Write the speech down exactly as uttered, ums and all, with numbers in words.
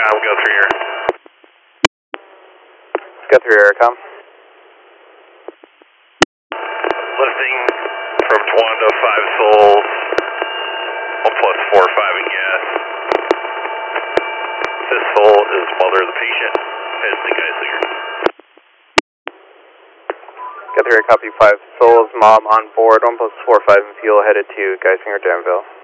Aircom, go through here. Go through Aircom. Lifting from Tawanda, five souls, one plus four, five in gas. This soul is mother of the patient, headed to Geisinger. Go through copy five souls, mom on board, one plus four, five in fuel, headed to Geisinger, Danville.